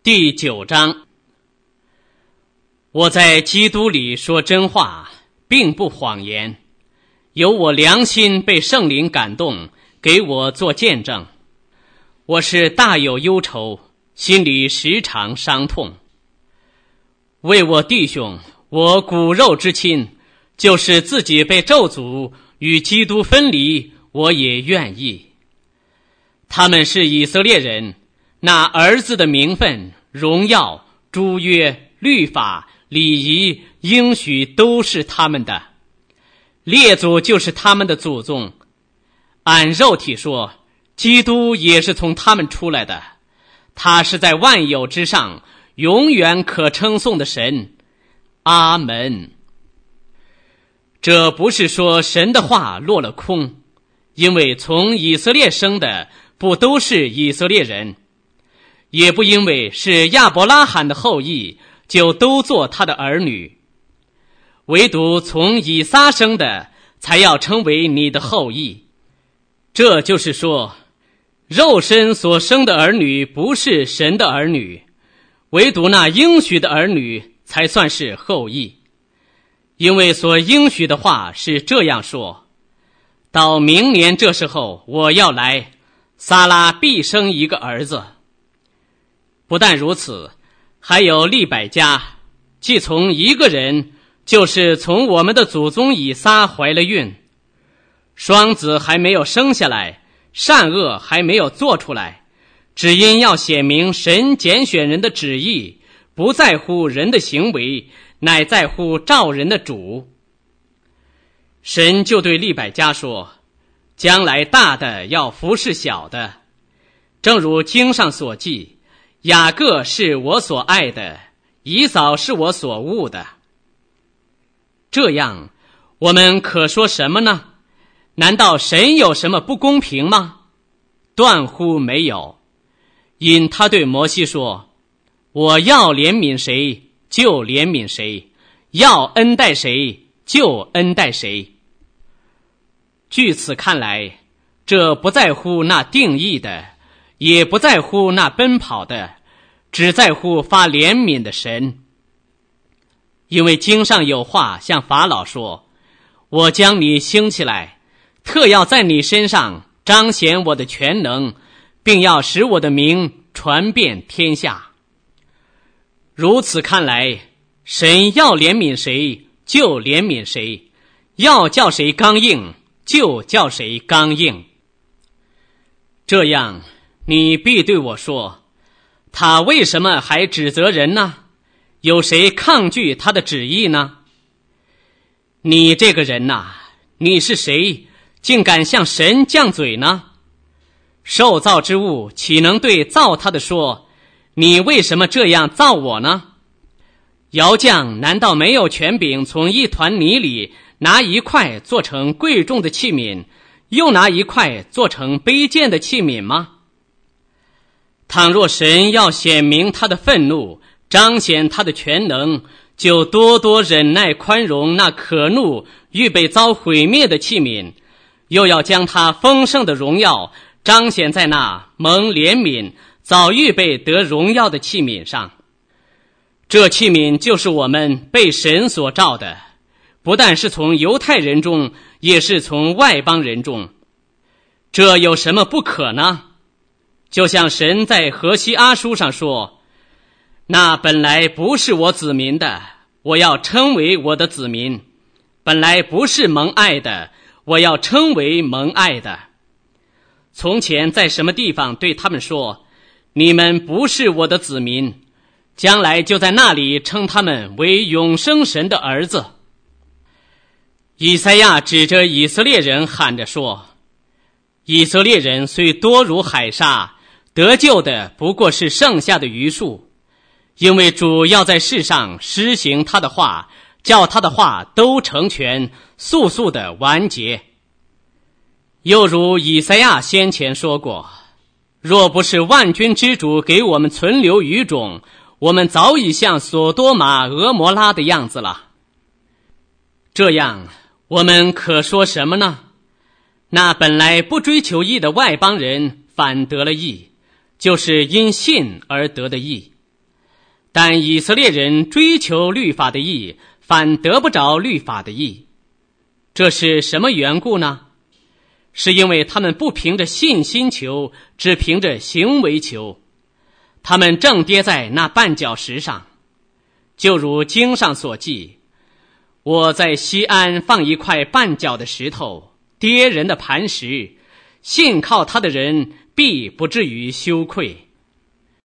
第9章。我在基督里说真话，并不谎言，有我良心被圣灵感动，给我做见证。我是大有忧愁，心里时常伤痛。为我弟兄，我骨肉之亲，就是自己被咒诅与基督分离，我也愿意。他们是以色列人，那儿子的名分、荣耀、诸约、律法、礼仪、应许都是他们的，列祖就是他们的祖宗。按肉体说，基督也是从他们出来的，他是在万有之上，永远可称颂的神。阿门。这不是说神的话落了空，因为从以色列生的不都是以色列人，也不因为是亚伯拉罕的后裔就都做他的儿女，唯独从以撒生的才要称为你的后裔。这就是说，肉身所生的儿女不是神的儿女，唯独那应许的儿女才算是后裔。因为所应许的话是这样说：到明年这时候我要来，撒拉必生一个儿子。不但如此，还有利百加，既从一个人，就是从我们的祖宗以撒怀了孕，双子还没有生下来，善恶还没有做出来，只因要显明神拣选人的旨意，不在乎人的行为，乃在乎召人的主。神就对利百加说，将来大的要服侍小的，正如经上所记，雅各是我所爱的，以扫是我所恶的。这样，我们可说什么呢？难道神有什么不公平吗？断乎没有。因他对摩西说，我要怜悯谁就怜悯谁，要恩待谁就恩待谁。据此看来，这不在乎那定义的，也不在乎那奔跑的，只在乎发怜悯的神。因为经上有话向法老说，我将你兴起来，特要在你身上彰显我的全能，并要使我的名传遍天下。如此看来，神要怜悯谁就怜悯谁，要叫谁刚硬就叫谁刚硬。这样，你必对我说，他为什么还指责人呢？有谁抗拒他的旨意呢？你这个人呐，你是谁，竟敢向神犟嘴呢？受造之物岂能对造他的说，你为什么这样造我呢？窑匠难道没有权柄从一团泥里拿一块做成贵重的器皿，又拿一块做成卑贱的器皿吗？倘若神要显明他的愤怒，彰显他的全能，就多多忍耐宽容那可怒预备遭毁灭的器皿，又要将他丰盛的荣耀彰显在那蒙怜悯早预备得荣耀的器皿上。这器皿就是我们被神所造的，不但是从犹太人中，也是从外邦人中。这有什么不可呢？就像神在何西阿书上说，那本来不是我子民的，我要称为我的子民；本来不是蒙爱的，我要称为蒙爱的。从前在什么地方对他们说，你们不是我的子民，将来就在那里称他们为永生神的儿子。以赛亚指着以色列人喊着说，以色列人虽多如海沙，得救的不过是剩下的余数。因为主要在世上施行他的话，叫他的话都成全，速速的完结。又如以赛亚先前说过，若不是万军之主给我们存留余种，我们早已像索多玛、俄摩拉的样子了。这样，我们可说什么呢？那本来不追求义的外邦人反得了义，就是因信而得的义。 但以色列人追求律法的义，反得不着律法的义。这是什么缘故呢？是因为他们不凭着信心求，只凭着行为求。他们正跌在那绊脚石上，就如经上所记，我在西安放一块绊脚的石头，跌人的磐石，信靠他的人必不至于羞愧。